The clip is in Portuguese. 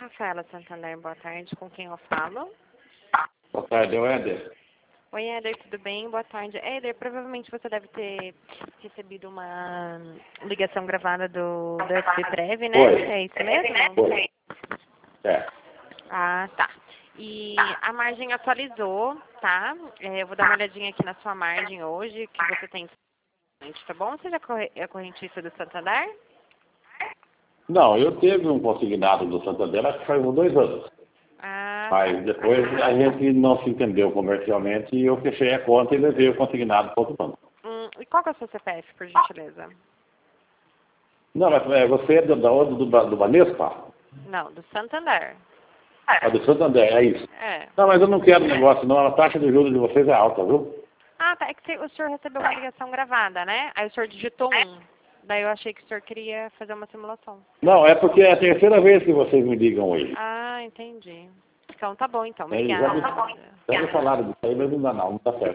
Rafaela Santander, boa tarde. Com quem eu falo? Boa tarde, é o Éder. Oi, Éder, tudo bem? Boa tarde. Éder, provavelmente você deve ter recebido uma ligação gravada do FBPrev, né? Oi. É isso mesmo? Oi. É. Ah, tá. E a margem atualizou, tá? Eu vou dar uma olhadinha aqui na sua margem hoje, que você tem, tá bom? Você já é correntista do Santander? Não, eu teve um consignado do Santander, acho que faz uns 2 anos. Ah, Mas depois a gente não se entendeu comercialmente e eu fechei a conta e levei o consignado para outro banco. E qual que é o seu CPF, por gentileza? Não, mas você é da onde? Do Banespa? Não, do Santander. Ah, do Santander, é isso. É. Não, mas eu não quero negócio não, a taxa de juros de vocês é alta, viu? Ah, tá. É que o senhor recebeu uma ligação gravada, né? Aí o senhor digitou um. Daí eu achei que o senhor queria fazer uma simulação. Não, é porque é a terceira vez que vocês me ligam hoje. Ah, entendi. Então tá bom, então. Já Obrigada. me falaram disso aí, mas não dá não, não tá certo.